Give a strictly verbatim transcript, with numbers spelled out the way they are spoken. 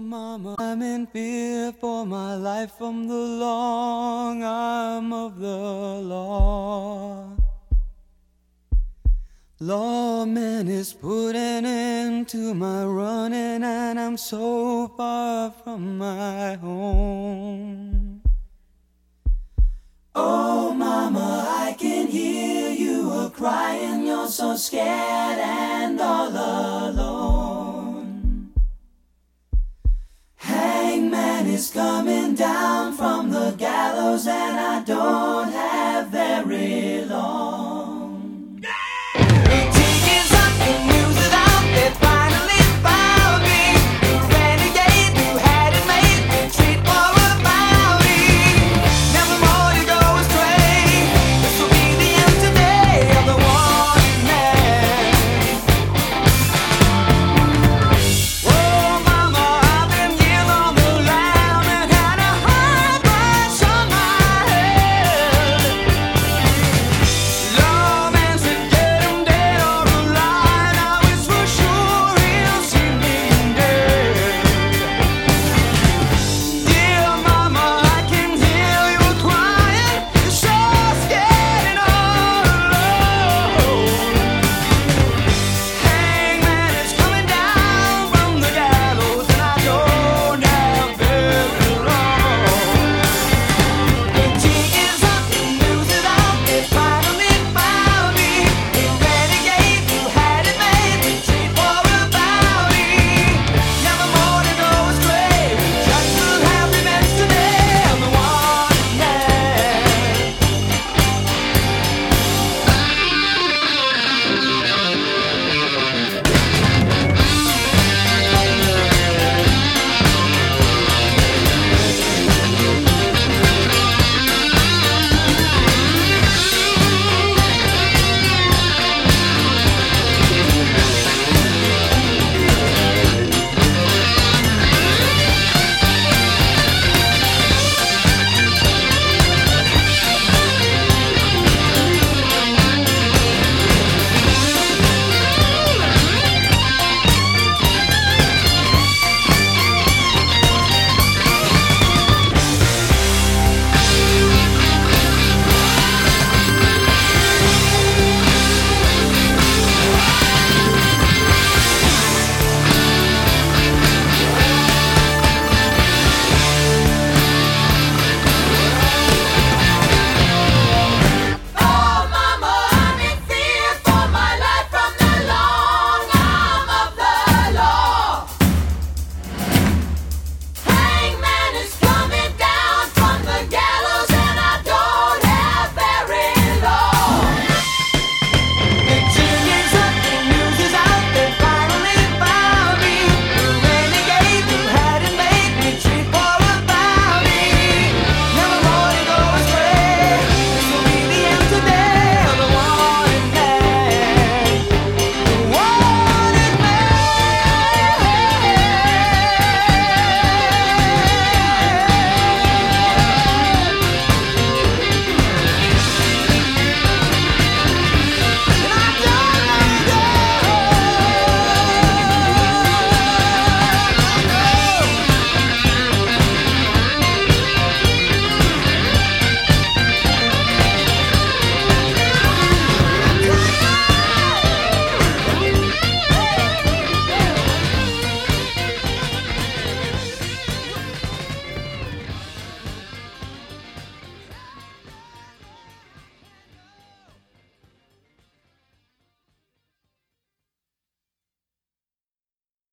Mama, I'm in fear for my life from the long arm of the law. Lawman is putting into my running, and I'm so far from my home. Oh, Mama, I can hear you a-crying. You're so scared and all alone. Hangman is coming down from the gallows, and I don't